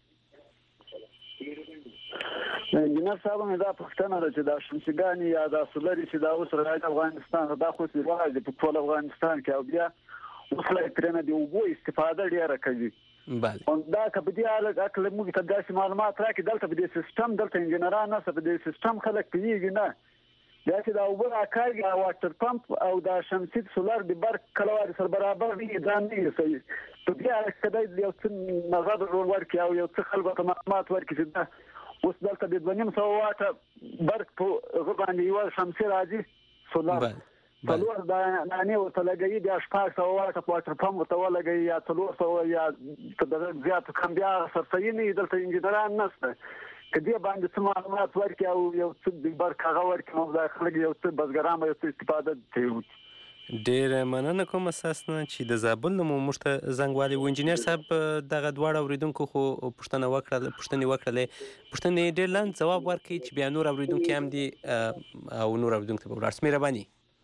انجینر صاحب مې دا پوښتنه ده چې دا شمسګانې یا دا سولري چې دا اوس راځي افغانستان دا خو سیواز په ټول افغانستان کې او بیا اوس لا ترنه دی اوبو استفاده ډیره کوي. بله دا که په دې حالت اکل موږ ته داسې معلومات راکړي دلته په دې سیستم دلته انجینران نه په دې سیستم خلک پیږي نه دا چې دا اوبه راکاږي او واټر پمپ او دا شمسي سولر د برق کلوار سره برابر دي دا نه صحیح. په دې حالت کې دا یو څه نظر ورکړي او یو څه خلکو ته معلومات ورکړي چې دا اوس دلته د دوه نیم سوه واټه برق په هغه باندې یوه شمسي راځي سولر څلور دانې ورته لګوي بیا شپږ سوه واټه په واټر پمپ ورته ولګوي یا څلور سوه یا زیات کم بیا سرسایي نه وي دلته انجینران نشته. که دې باندې څه معلومات ورکړي او یو څه د برق هغه ورکړي نو دا خلک یو څه بزګران به یو څه استفاده ترې وکړي. ډېره مننه کوم اساس نه چې د زابل نه مو موږ ته زنګ والی و. انجینر صاحب دغه دواړه اورېدونکو خو پوښتنه وکړه پوښتنې وکړلې پوښتنې ډېر لاند ځواب ورکړي چې بیا نور اورېدونکي هم دي او نور اورېدونکو ته به ولاړ سو. مهرباني.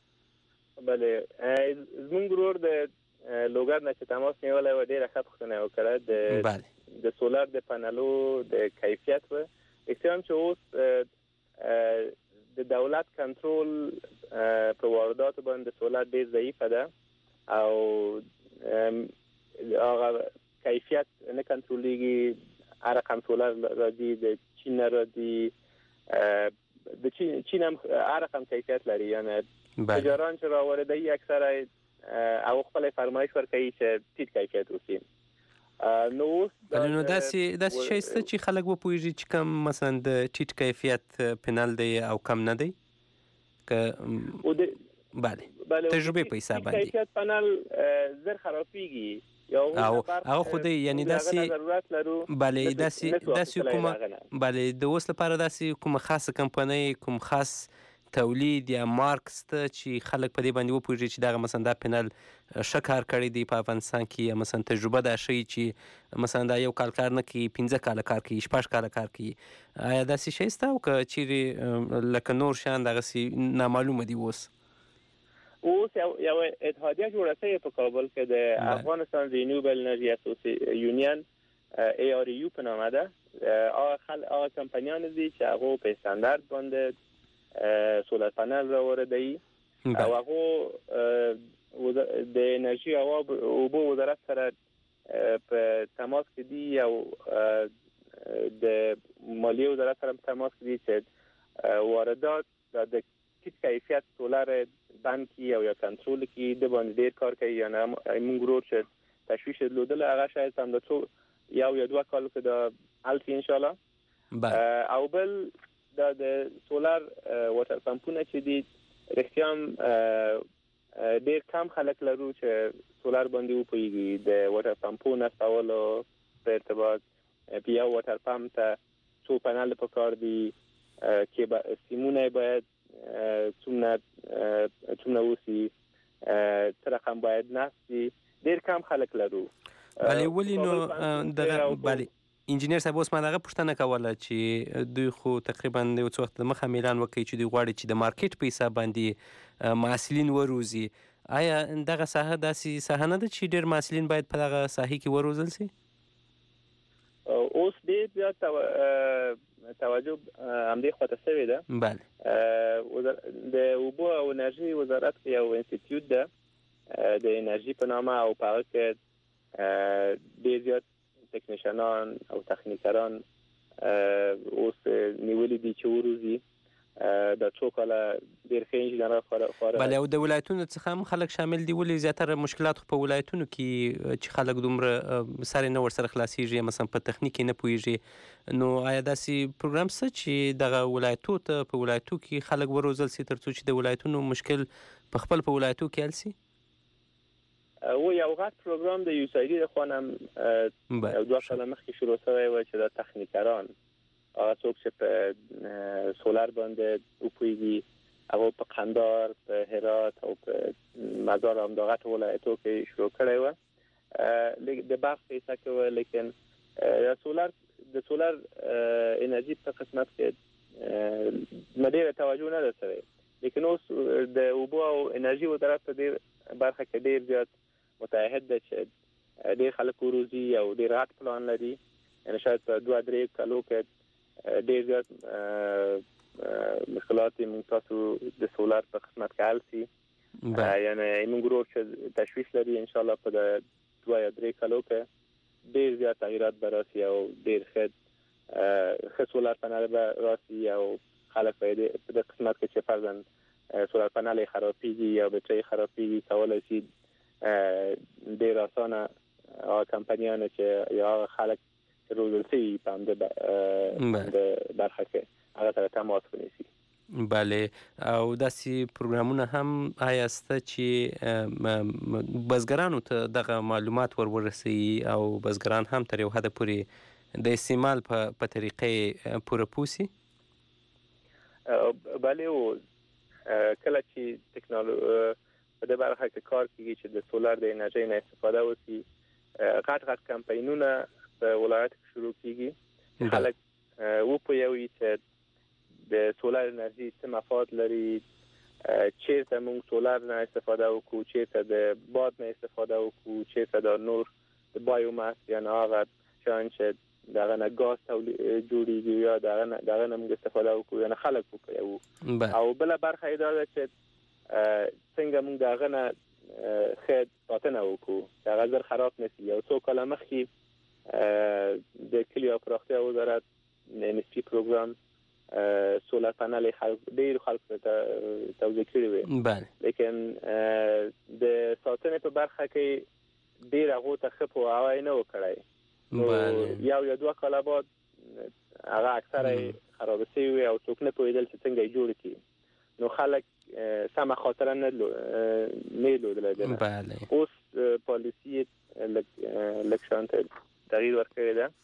بله زمونږ ورور د لوګر نه چې تماس نیولی و ډېره ښه پوښتنه یې وکړه د سولر د پنلو د کیفیت و. اکتیام چې اوس د دولت کنټرول په وارداتو باندې سولر ډېر ضعیفه ده او هغه کیفیت نه کنټرولېږي. هر رقم سولر راځي د چین نه راځي د چین هم هر رقم کیفیت لري. یعنی تجاران چې راوردوي اکثره هغه خپله فرمایش ورکوي چې ټیټ کیفیت وکړي. نو بله نو داسې داسې شی شته چې خلک وپوهېږي چې کوم مثلا د ټیټ کیفیت پنل دی او کم نه دی که بله تجربې په حساب باندې کیفیت پنل زر خرابېږي او هغه خو دی یعنی داسې بله داسې داسې کومه بله د اوس لپاره داسې کومه خاصه کمپنۍ کوم خاص تولید یا مارک شته چې خلک په دې باندې وپوهېږي چې دغه مثلا دا پنل ښه کار کړی دی په افغانستان کې یا مثلا تجربه دا ښیي چې مثلا دا یو کال کار نه کوي پنځه کاله کار کوي شپږ کاله کار کوي. آیا داسې شی شته او که چیرې لکه نور شیان دغسې نامعلومه دي اوس؟ اوس یو اتحادیه جوړه شوې په کابل کې د افغانستان رینیوبل انرژي اسوسی یونین ای آر یو په نامه ده. هغه کمپنیان دي چې هغه په استاندارد باندې سولر پنل را واردوي او هغه د انرژي او اوبو وزارت سره په تماس کې دي او د مالیې وزارت سره په تماس کې دي چې واردات د ټیټ کیفیت سولر بند کړي او یا کنټرول کړي. د باندې ډېر کار کوي. یعنې موږ ورور چې تشویش درلودله هغه شاید هم د څو یو یا دوه کالو کې د حل شي انشاءالله. او بل دا د سولر واټر پمپونه چې دي رښتیا هم ډېر کم خلک لرو چې سولر باندې وپوهېږي. د واټر پمپو نصبولو په ارتباط په یو واټر پمپ ته څو پنل پکار دي کې سیمونه باید څومره څومره اوسي څه رقم باید نصب شي. ډیر کم خلک لرو. بلې ولې نو دغه بلې انجینر صاحب اوس ما دغه پوښتنه کوله چې دوی خو تقریبا د یو څه وخت دمخه اعلان وکړي چې دوی غواړي چې د مارکیټ په حساب باندې محصلین وروزي. آیا دغه ساحه داسې ساحه نه ده چې ډېر محصلین باید په دغه ساحې کې وروزل سي؟ اوس ډېر زیات توجه همدې خواته شوې ده. بله. د اوبو او انرژي وزارت کې یو انسټیټیوټ ده د انرژي په نامه، او په هغه کې ډېر زیات تکنیشنان او تخنیکران اوس نیولې دي چې وروزي. د څو کاله ډېر ښه انجینران خورا. بله، او د ولایتونو څخه هم خلک شامل دي. ولې زیاتره مشکلات خو په ولایتونو کې چې خلک دومره سر نه ورسره خلاصېږي، مثلا په تخنیک نه پوهېږي. نو آیا داسې پروګرام شته چې دغه ولایتو ته په ولایتو کې خلک وروزل سي تر څو چې د ولایتونو مشکل په خپل په ولایتو کې حل سي؟ و یو غټ پروګرام د یو سایډي د خوانم یو دوه کاله مخکې شروع شوی و چې د تخنیکران هغه څوک چې په سولر باندې وپوهېږي، هغه په قندهار، په هرات او په مزار همدغه ولایتو کې شروع کړی و د برق په حصه کې و. لیکن د سولر د سولر انرژي په قسمت کې ډېره توجه نه ده شوې. لیکن اوس د اوبو او انرژي وزارت په دې برخه کې ډېر زیات متعهد ده چې ډېر خلک وروزي او ډېر غټ پلان لري. یعنې شاید په دوه درې کالو کې ډېر زیات مشکلات موږ تاسو د سولر په قسمت کې حل سي. یعنې موږ ورو چې تشویش لري انشاءالله په د دوه یا درې کالو کې ډېر زیات تغییرات به راسي او ډېر ښه ښه سولر پنل به راسي او خلک په دې قسمت کې چې فرضاً سولر پنل یې خرابېږي یا بیټرۍ خرابېږي کولی شي ډېر اسانه هغه کمپنیانو چې یا هغه خلک چې روزل شوي په همدې برخه کې هغه سره تماس ونیسي. بله. او داسې پروګرامونه هم آیا شته چې بزګرانو ته دغه معلومات ور ورسوي او بزګران هم تر یو حده پورې د استعمال په طریقې پوره پوه سي؟ بله. او کله چې ټکنالوژي په دې برخه کې کار کیږي چې د سولر د انرژي نه استفاده وشي، غټ غټ کمپاینونه په ولایت کې شروع کیږي. خلک وپوهوي چې د سولر انرژي څه مفاد لري، چیرته موږ سولر نه استفاده وکړو، چیرته د باد نه استفاده وکړو، چیرته د نور د بایوماس یا هغه شیان چې دغه نه ګاز جوړیږي یا دغه نه دغه نه موږ استفاده وکړو. یعنې خلک وپوهوو. او بله برخه یې دا ده چې څنګه موږ دغه نه ښه ساتنه وکړو چې هغه زر خراب نه شي. یو څو کاله مخکې د کلي او پراختیا وزارت ان اس پي پروګرام سولر پنل ډېرو خلکو ته توضیح کړي وي. لیکن د ساتنې په برخه کې ډېر هغو ته ښه پوهاوی نه و کړی. نو یو یا دوه کاله بعد هغه اکثره یې خرابه شوي وي او څوک نه پوهېدل چې څنګه یې جوړ کړي. نو خلک سمه خاطره نه لرله دنه. بله. اوس پالیسی لږ شان تغییر ورکړی ده.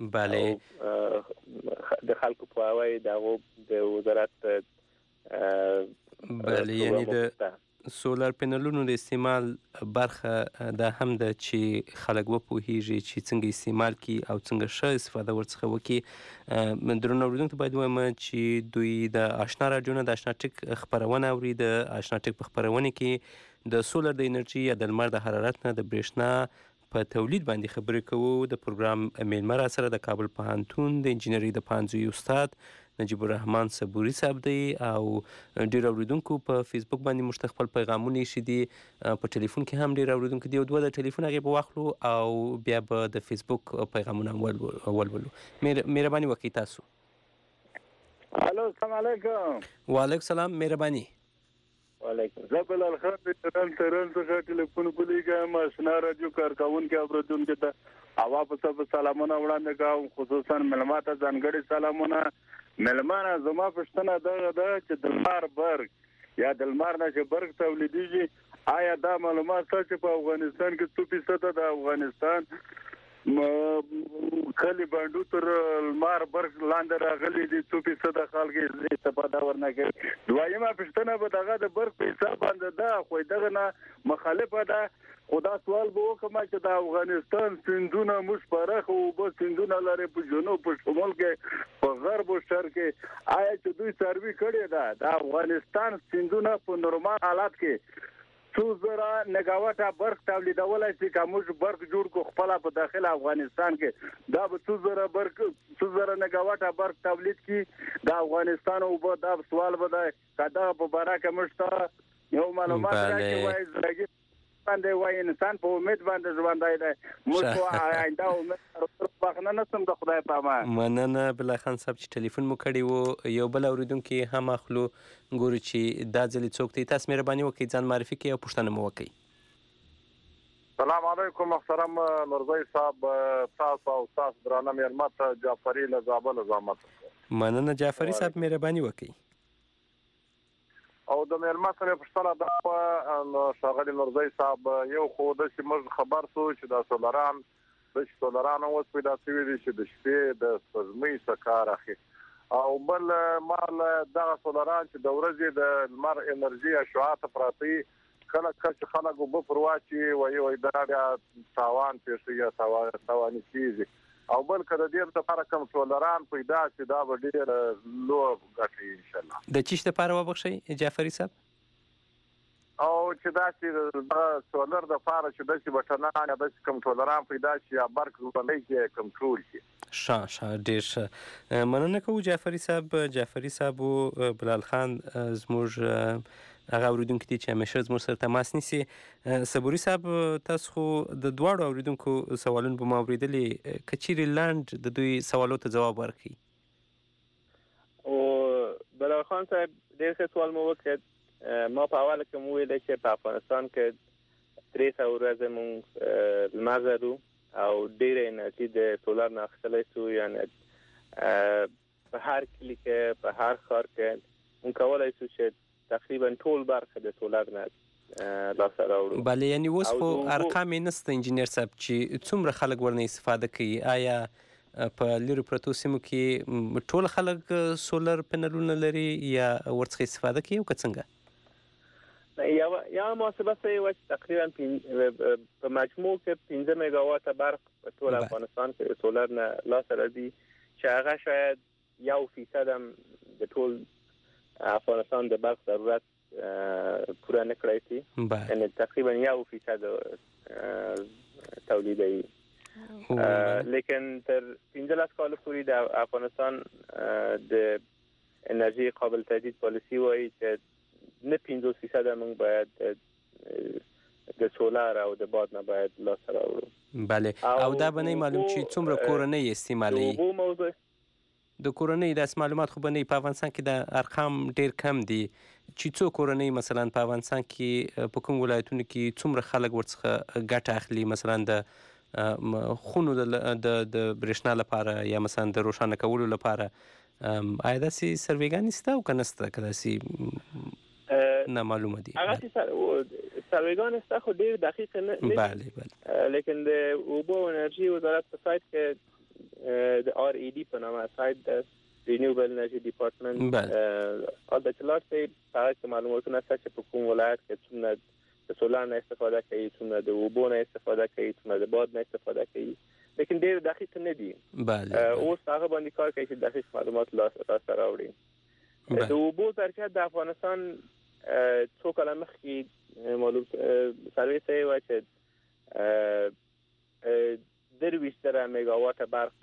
بله. د خلکو پوهاوی د هغو د وزارت بله. یعنی د سولر پینلونو د استعمال برخه دا هم ده چې خلک وپوهېږي چې څنګه استعمال کړي او څنګه ښه استفاده ورڅخه وکړي. درنو اورېدونکو ته باید ووایم چې دوی د اشنا راډیو نه د اشنا ټک خپرونه اوري. د اشنا ټک په خپرونه کې د سولر د انرژي یا د لمر د حرارت نه د برېښنا په تولید باندې خبرې کوو. د پروګرام میلمه را سره د کابل پوهنتون د انجینري د پوهنځي استاد نجیب الرحمن صبوري صاحب دی او ډېر اورېدونکو په فیسبوک باندې موږ ته خپل پیغامونه ایښي دي. په ټلیفون کې هم ډېر اورېدونکو دي. یو دوه د ټلیفون هغې به واخلو او بیا به د فیسبوک پیغامونه هم ولولو. مهرباني وکړئ تاسو. الو السلام علیکم. وعلیکم السلام. مهرباني. وعلیکم. زه بلال خان د ترن ترن څخه ټلیفون کولیږم. اشنا راډیو کارکونکو اورېدونکو ته اوا په سبا سلامونه وړاندې کوم، خصوصا ملما ته ځانګړي سلامونه. ملمانه زما پښتنه دغه ده چې د لمر برق یا د لمر نه چې برق تولیدېږي، آیا دا معلومات شته چې په افغانستان کې څو فیصده د افغانستان کلی باندې تر مار برق لاندې راغلي دي څو فیصد خلک استفاده ورنه کوي. دویمه پښتنه به دغه د برق په حساب باندې ده خو دغه نه مخالفه ده. خدا سوال به وکم چې د افغانستان سیندونه موږ پرخ او به سیندونه لري په جنوب په شمال کې په غرب او شرق کې آیا چې دوی سروي کړی ده د افغانستان سیندونه په نورمال حالت کې څو زره میگاواټه برق تولیدولای شي کومج برق جوړ کو خپل په داخل افغانستان کې دا به څو زره برق څو زره میگاواټه برق تولید کی د افغانستان او به دا سوال به دا کدا په برکه مشته یو معلومات راکړي وای زړګي باندې وای انسان په امید باندې ژوندای دی موږ په آینده امید بخنه نسم د خدای په امان. مننه بلا خان صاحب چې ټلیفون مو کړی وو. یو بل اوریدونکو هم اخلو ګورو چې دا ځلې څوک دی. تاسو مهرباني وکړئ ځان معرفي کړئ او پوښتنه مو وکړئ. سلام علیکم محترم نورزی صاحب تاسو او تاسو درانه مېلمت جعفری له زابل زحمت. مننه جعفری صاحب مهرباني وکړئ. او د مېلمت سره پښتنه دا شاغلی نورزی صاحب یو خو د موږ خبر سو چې د سولران د سولران اوس پیدا شوی دي چې د شپې د سپوږمۍ سکار اخی او بل مال دغه سولران چې د ورځې د لمر انرژي اشعاعات پراتی کله کله خلک وب پرواچی وای وای دا تاوان پیښه یا تاوان تاوان کیږي او بل کله ډیر د فرق کم سولران پیدا چې دا به ډیر لو غټي ان شاء الله. د چیش د پاره وبخشي جعفری صاحب او چې دا چې د سولر د فاره چې د چې بټنان د کم سولران پیدا شي یا برق باندې کې کنټرول شي. شا شا ډیر ښه مننه کوم جعفری صاحب. جعفری صاحب او بلال خان زموږ هغه اوریدونکو دي چې همیشه زموږ سره تماس نیسي. صبوري صاحب تاسو خو د دواړو اوریدونکو سوالونه به مو اورېدلي که چیرې لاند د دوی سوالو ته ځواب ورکړي. او بلال خان صاحب ډېر ښه سوال مو وکړ. ما په اوله کې مو ویل چې په افغانستان کې درې سوه ورځې مونږ لمر لرو او ډېره انرژي د سولر نه اخیستلی شو. یعنې په هر کلي کې په هر ښار کې مونږ کولی شو چې تقریبا ټول برخه د سولر نه لاسته راوړو. بله یعنې اوس خو ارقام یې نشته انجینر صاحب چې څومره خلک ورنه استفاده کوي. آیا په لرې پرتو سیمو کې ټول خلک سولر پینلونه لري یا ورڅخه استفاده کوي او که څنګه؟ یو یا محاسبه سوی وه چې تقریبا په مجموع کې پنځه میگاواټه برق په ټول افغانستان کې سولر نه لاسته راځي چې هغه شاید یو فیصد هم د ټول افغانستان د برق ضرورت پوره نه کړی شي. یعنې تقریبا یو فیصد تولیدوي. لیکن تر پنځلس کاله پورې د افغانستان د انرژي قابل تجدید پالیسي وایي چې نه پنځوس فیصد موږ باید د سولر او د باد نه باید لاسته راوړو. بله او دا به نه معلوم چې څومره کورنۍ استعمالوي. د اوبو موضوع د کورنۍ داسې معلومات خو به نه په افغانستان کې د ارقام ډیر کم دي چې څو کورنۍ مثلا په افغانستان کې په کوم ولایتونو کې څومره خلک ورڅخه ګټه اخلي مثلا د خونو د د برېښنا لپاره یا مثلا د روښانه کولو لپاره. آیا داسې سرویګانې شته او که نشته که داسې نه معلومه دي؟ هغه سرویګانې شته خو ډېر دقیق نه دي. بله بله. لیکن د اوبو او انرژي وزارت په سایت کې د آر ای ډي په نامه سایت د رینیوبل انرژي ډپارټمنټ او د اطلاعات په هغه کې معلوماتونه شته چې په کوم ولایت کې څومره د سولر نه استفاده کوي، څومره د اوبو نه استفاده کوي، څومره د باد نه استفاده کوي. لیکن ډېر دقیق نه دي. بله. اوس هغه باندې کار کوي چې دقیق معلومات لاسته راوړي. د اوبو ظرفیت د افغانستان څو کاله مخکې معلوم سروې سوی وه چې درویشت زره میگاواټه برق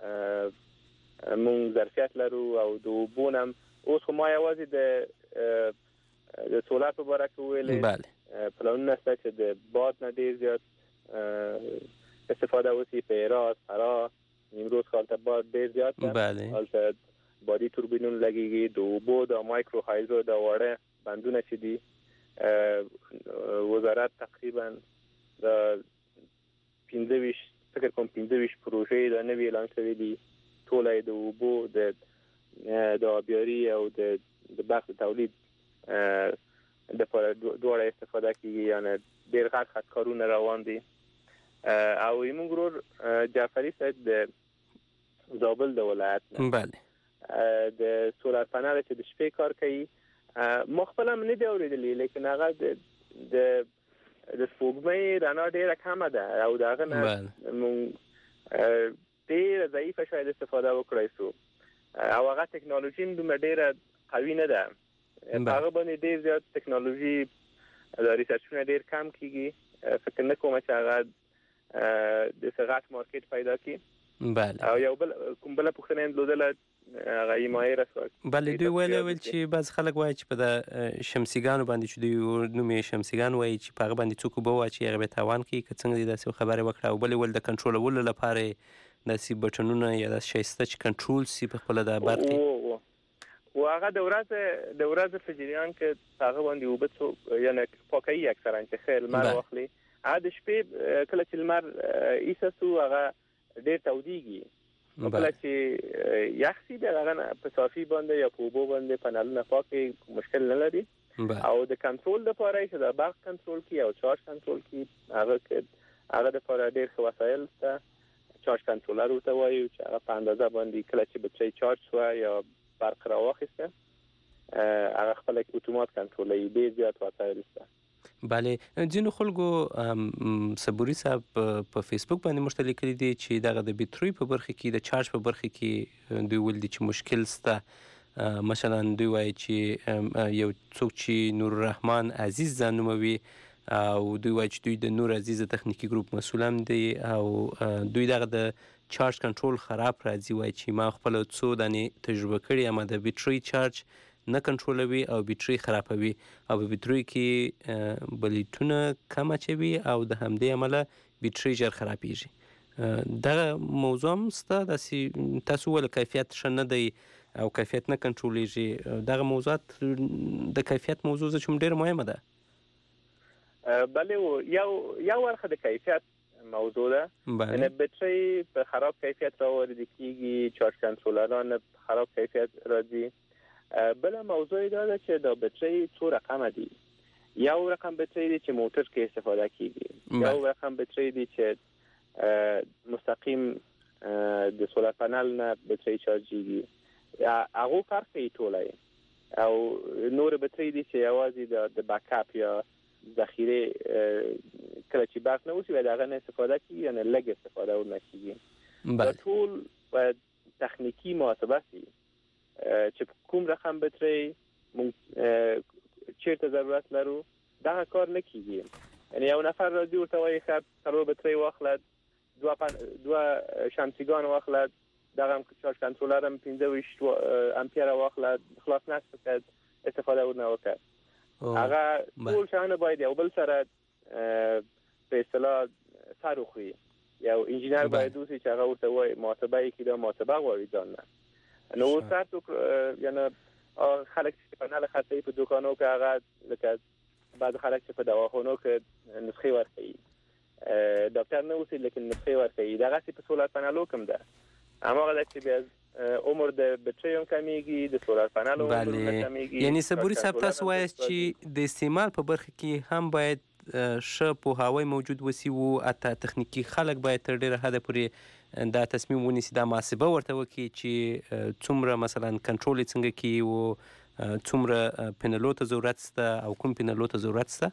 مونږ ظرفیت لرو او د اوبو نه اوس خو ما یوازې د د سولر په باره کې ویلې. بله. پلانونه شته چې د باد نه ډېر زیات استفاده وشي. په هرات، فراه، نیمروز ښار ته باد ډېر زیات ده. بله. هلته بادي توربینونه لګېږي. د اوبو د مایکرو هایدرو د واړه بندونه چې دي وزارت تقریبا د پنځه ویشت فکر کوم پنځه ویشت پروژې د نوي اعلان شوي دي. ټوله یې د اوبو د د آبیاري او د د برق د تولید دپاره دواړه استفاده کېږي. یعنې ډېر غټ غټ کارونه روان دي. او موږ ورور جعفري صاحب د زابل د ولایت نه بله د سولر پنل چې د شپې کار کوي ما خپل هم نه دی اورېدلی لیکن هغه د د سپوږمۍ رڼا ډېره کمه ده او د هغه نه موږ ډېره ضعیفه شاید استفاده وکړای شو او هغه ټکنالوژي هم دومره ډېره قوي نه ده په هغه باندې ډېر زیات ټکنالوژي د ریسرچونه ډېر کم کیږي فکر نه کوم چې هغه د سغات مارکیټ پیدا کړي بله او یو بل کوم بل پوښتنه هم لودله هغه یې مایره شو بله دوی ویل ویل چې بعض خلک وایي چې په د شمسیګانو باندې چې دوی نوم یې شمسیګان وایي چې په هغه باندې څوک اوبه واچي هغه به تاوان کوي که څنګه دې داسې خبرې وکړه او بلې ول د کنټرولولو لپاره داسې بټنونه یا داسې شایسته چې کنټرول سي په خپله د برقې و هغه د ورځ د ورځ په جریان کې هغه باندې اوبه څوک یعنې پاکوي اکثرا چې ښه لمر واخلي هغه د شپې کله چې لمر ایسه سو هغه ډېر تودېږي کله چې یخ سي د هغه په صافي باندې یا په اوبو باندې پنلونه پاکې مشکل نه لري او د کنټرول لپاره چې د برق کنټرول کی او چارج کنټرول کی هغه هغه د لپاره ډېر ښه وسایل شته چارج کنټرولر ورته وایي چې هغه په اندازه باندې کله چې بټري چارج شو یا برق راواخیسته هغه خپل اتومات کنټرولوي ډېر زیات وسایل شته بله ځینو خلکو صبوري صاحب په فیسبوک باندې موږ ته لیکلي دي چې دغه د بیټرۍ په برخه کې د چارج په برخه کې دوی ویل دي چې مشکل شته مثلا دوی وایي چې یو څوک چې نور الرحمن عزیز ځان نوموي او دوی وایي چې دوی د نور عزیز تخنیکی ګروپ مسؤل هم دي او دوی دغه د چارج کنټرول خراب راځي وایي چې ما خپل څو دانې تجربه کړې اما د بیټرۍ چارج نه کنټرولوي او بیټرۍ خرابوي او په بیټرۍ کې بلیټونه کم اچوي او د همدې امله بیټرۍ ژر خرابېږي دغه موضوع هم شته داسې تاسو وویل کیفیت ښه نه دی او کیفیت نه کنټرولېږي دغه موضوعات د کیفیت موضوع چې هم ډېره مهمه ده بلې یو یو برخه د کیفیت موضوع ده یعنې بیټرۍ په خراب کیفیت راوارده کېږي چارج کنټرولران په خراب کیفیت راځي بله موضوع دا ده چې دا بیټرۍ څو رقمه دي یو رقم بیټرۍ دی چې موټر کې استفاده کیږي یو رقم بیټرۍ دی چې مستقیم د سولر پنل نه بیټرۍ چارجېږي هغه فرق کوي ټوله او نور بیټرۍ دی چې یوازې د بیک اپ یا ذخیره کله چې برق نه وشي باید هغه نه استفاده کیږي یعنې لږ استفاده ورنه کیږي دا ټول باید تخنیکی محاسبه شي چې کوم رقم بیټرۍ مونږ چیرته ضرورت لرو دغه کار نه کیږي یعنی یو نفر راځي ورته وایي ښه څلور بیټرۍ واخله دوه دوه شمسیګان واخله دغه هم چارج کنټرولر هم پنځه ویشت امپیره واخله خلاص نصف کړه استفاده ورنه وکړه هغه ټول شیان باید یو بل سره په اصطلاح سر وخوري یو انجینر باید اوسي چې هغه ورته وایي محاسبه یې کړي دا محاسبه غواړي ځان نه نو سر تو یعنی خلک چې پنل خرڅوي په دوکانو کې هغه لکه بعض خلک چې په دواخانو کې نسخې ورکوي ډاکټر نه اوسي لیکن نسخې ورکوي دغسې په سولر پنلو کې هم ده هماغه ده چې بیا عمر د بیټرۍ هم کمیږي د سولر پنلو عمر هم کمیږي یعنی صبوري صاحب تاسو وایاست چې د استعمال په برخه کې هم باید ښه پوهاوی موجود وسی او حتی تخنیکی خلک باید تر ډېره حده پورې دا تصمیم ونیسي دا محاسبه ورته وکړي چې څومره مثلا کنټرول یې څنګه کړي او څومره پینلو ته ضرورت شته او کوم پینلو ته ضرورت شته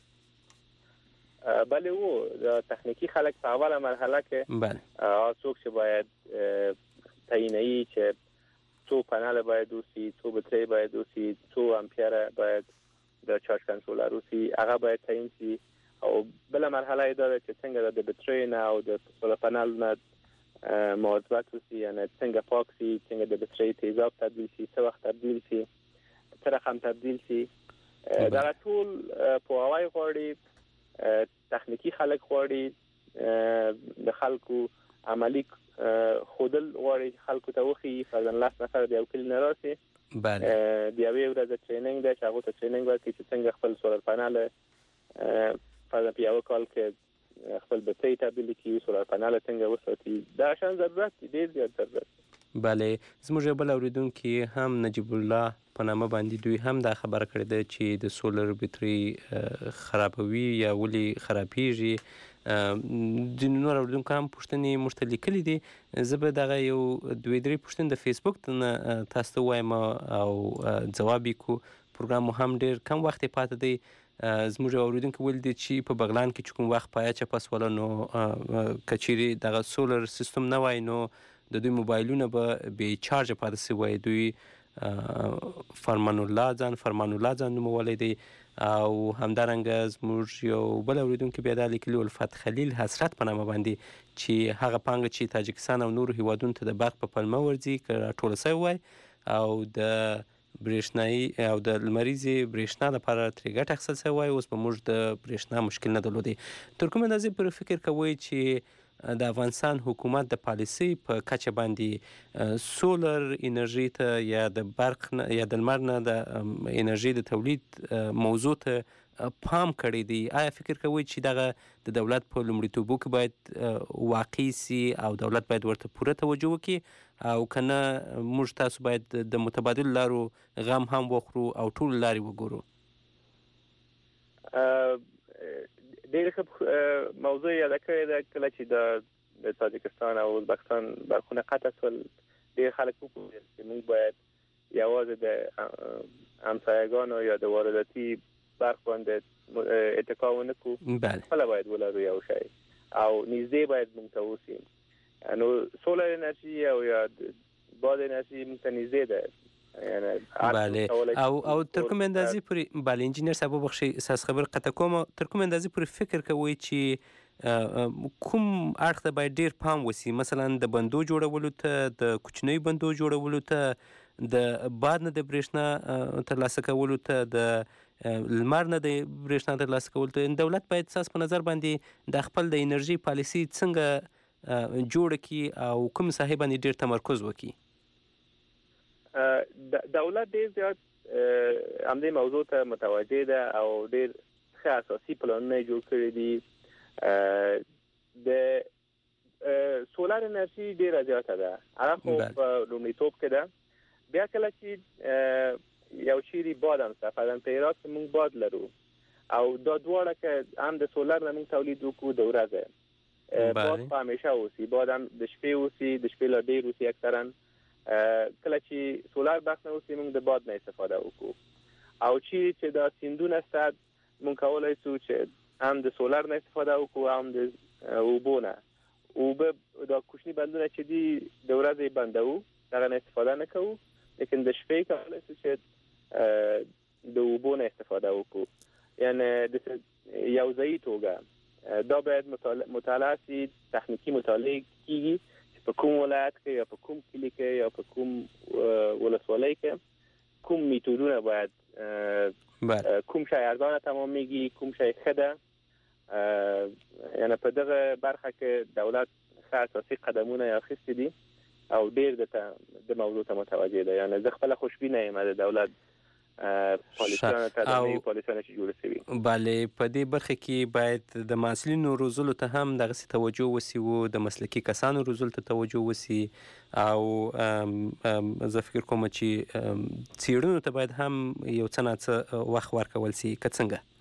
بله و د تخنیکی خلک په اوله مرحله کې بله څوک چې باید تعیینوي چې څو پنل باید اوسي څو بیټرۍ باید اوسي څو امپیره باید د چارج کنټرولر اوسي هغه باید تعیین شي او بله مرحله یې دا ده چې څنګه د بیټرۍ نه او د سولر پنل نه مواظبت وشي یعنې څنګه پاک شي څنګه د بیټرۍ تیزاب تبدیل شي څه وخت تبدیل شي څه رقم تبدیل شي دغه ټول پوهاوی غواړي تخنیکی خلک غواړي د خلکو عملی خودل غواړي خلکو ته وښیي فرضاً لس نفر د یو کلي نه راسي بله د یوې ورځې ټریننګ ده چې هغو ته ټریننګ ورکړي چې څنګه خپل سولر پنل فرضاً په یوه کال کې خپل بیټرۍ تبدیل کړي سولر پنل څنګه وساتي دا شیان ضرورت دي ډېر زیات ضرورت بله زموږ یو بل اورېدونکي هم نجیب الله په نامه باندې دوی هم دا خبره کړې ده چې د سولر بیټرۍ خرابوي یا ولې خرابېږي ځینې نور اورېدونکو هم پوښتنې موږ ته لیکلي دي. زه به دغه یو دوې درې پوښتنې د فیسبوک نه تاسو ته ووایم او ځواب یې کړو. پروګرام مو هم ډېر کم وخت یې پاته دی. زموږ یو اورېدونکی ویل دي چې په بغلان کې چې کوم وخت پایه چپه سوله نو که چیرې دغه سولر سیستم نه وای نو د دوی موبایلونه به بې چارجه پاتې سوي وای. دوی فرمان الله ځان فرمان الله ځان نومولی دی. او همدارنګه زموږ یو بل اورېدونکی بیا دا لیکلي الفت خلیل حسرت په نامه باندې چې هغه پانګه چې تاجکستان او نورو هیوادونو ته د برق په پلمه ورځي که راټوله سوې وای او د برېښنایي او د لمریزې برېښنا لپاره ترې ګټه اخیستل سوې وای، اوس به موږ د برېښنا مشکل نه درلودی. تر کومه اندازې پورې فکر کوئ چې د افغانستان حکومت د پالیسۍ په کچه باندې سولر انرژي ته یا د برق یا د لمر نه د انرژي د تولید موضوع ته پام کړی دی؟ آیا فکر کوئ چې دغه د دولت په لومړیتوبو کې باید واقع سي او دولت باید ورته پوره توجه وکړي او که نه موږ تاسو باید د متبادل لارو غم هم وخورو او ټول لارې وګورو؟ ډېر ښه موضوع یاده کړې ده. کله چې د تاجکستان او ازبکستان برقونه قطع شول ډېر خلک وپوهېدل چې موږ باید یوازې د همسایهګانو یا د وارداتي برق باندې اتکا ونه کړو، خپله باید ولرو یو شی او نږدې باید موږ ته اوسي. نو سولر انرژي او یا باد انرژي موږ ته نږدې ده. بله او او تر کومې اندازې پورې بله انجینر صاحب وبخښئ ستاسو خبر قطع کوم، تر کومې اندازې پورې فکر کوئ چې کوم اړخ ته باید ډېر پام وسي؟ مثلا د بندو جوړولو ته، د کوچنیو بندو جوړولو ته، د باد نه د برېښنا ترلاسه کولو ته، د لمر نه د برېښنا ترلاسه کولو ته. دولت باید ستاسو په نظر باندې د خپل د انرژي پالیسي څنګه جوړه کړي او کوم ساحې باندې ډېر تمرکز وکړي؟ دولت ډېر زیات همدې موضوع ته متوجه ده او ډېر ښه اساسي پلانونه یې جوړ کړي دي. د سولر انرژي ډېره زیاته ده، هغه خو په لومړیتوب کې ده. بیا کله چې یو چیرې باد هم شته، فرضاً په هرات کې موږ باد لرو او دا دواړه که هم د سولر نه موږ تولید وکړو د ورځې باد په همیشه اوسي، باد هم د شپې اوسي، د شپې لا ډېر اوسي اکثراً. کله چې سولر برق نه اوسي موږ د باد نه استفاده وکړو او چیرې چې دا سیندونه شته موږ کولی شو چې هم د سولر نه استفاده وکړو هم د اوبو نه. اوبه دا کوچني بندونه چې دي د ورځې بندوو، دغه نه استفاده نه کوو، لیکن د شپې کولی شو چې د اوبو نه استفاده وکړو. یعنی د یو ځایي توګه دا باید مطالعه سي، تخنیکي مطالعه کیږي په کوم ولایت کې یا په کوم کلي کې یا په کوم ولسوالۍ کې کوم میتودونه باید کوم شی ارزانه تمامیږي، کوم شی ښه ده. یعنی په دغه برخه کې دولت ښه اساسي قدمونه یې اخیستي دي او ډېر د موضوع ته متوجه ده. یعنی زه خپله خوشبینه یم د دولت پالیسیانو ته، د نوي پالیسیانو چې جوړې شوي. بله په دې برخه کې باید د محصلینو روزلو ته هم دغسې توجه وسي و، د مسلکي کسانو روزلو ته توجه وسي او زه فکر کوم چې څېړنو ته باید هم یو څه ناڅه وخت ورکول سي، که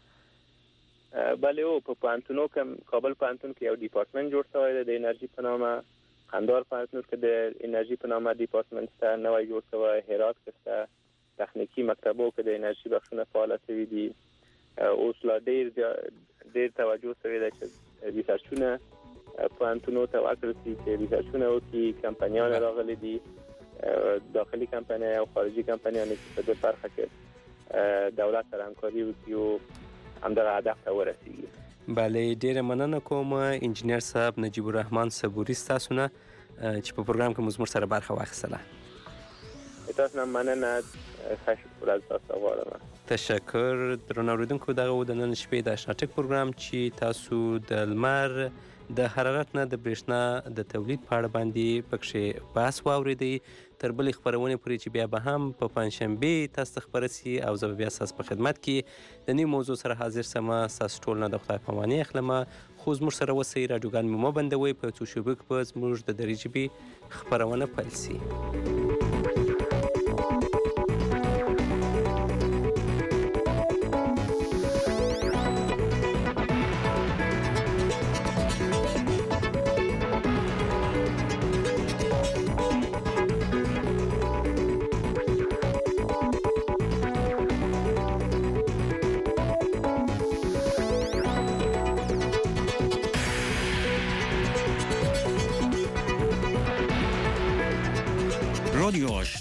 څنګه؟ بله او په پوهنتونو کې کابل پوهنتون کې یو ډیپارټمنټ جوړ شوی دی د انرژي په نامه، قندهار پوهنتون کې د انرژي په نامه ډیپارټمنټ شته نوی جوړ شوی، هرات کې شته تخنیکی مکتبو کې د انرژي بخشونه فعاله شوي دي. اوس لا ډېر ډېر توجه شوی دی چې ریسرچونه پوهنتونو ته وکړل شي، چې ریسرچونه وکړي. کمپنیان راغلي دي، داخلي کمپنۍ او خارجي کمپنیان چې په دې برخه کې دولت سره همکاري وکړي او همدغه هدف ته ورسېږي. بله ډېره مننه کوم انجینر صاحب نجیب الرحمن صبوري ستاسو نه چې په پروګرام کې مو زموږ سره برخه واخیستله. تاسو نه مننه، ښه ورځ تاسو غواړم. تشکر. درنو اورېدونکو دغه و د نن شپې د اشنا ټک پروګرام چې تاسو د لمر د حرارت نه د برېښنا د تولید په اړه باندې پکښې بحث واورېدئ. تر بلې خپرونې پورې چې بیا به هم په پنجشنبې تاسو ته خپره سي او زه به بیا ستاسو په خدمت کې د نوي موضوع سره حاضر سم. ستاسو ټول نه د خدای په اماني اخلم، خو زموږ سره اوسئ، راډیوګان مې مه بندوئ. په یو څو شېبو کې به زموږ د دري ژبې خپرونه پیل سي.